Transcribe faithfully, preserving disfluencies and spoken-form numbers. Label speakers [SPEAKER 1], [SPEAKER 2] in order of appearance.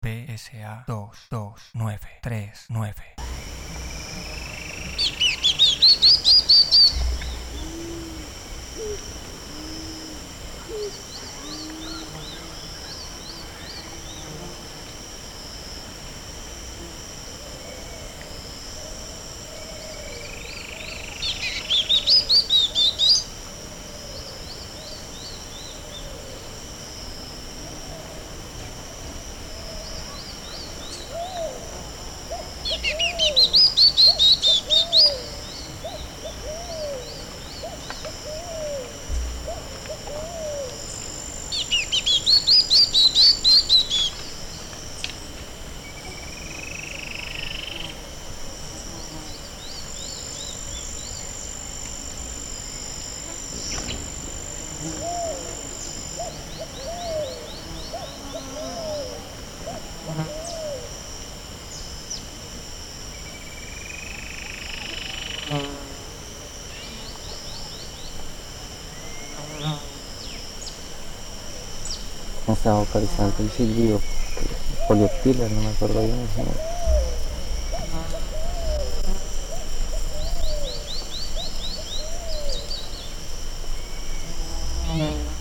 [SPEAKER 1] B S A dos dos nueve tres nueve.
[SPEAKER 2] No estaba localizando el silbido, poliopilas, no me acuerdo bien. ¿No?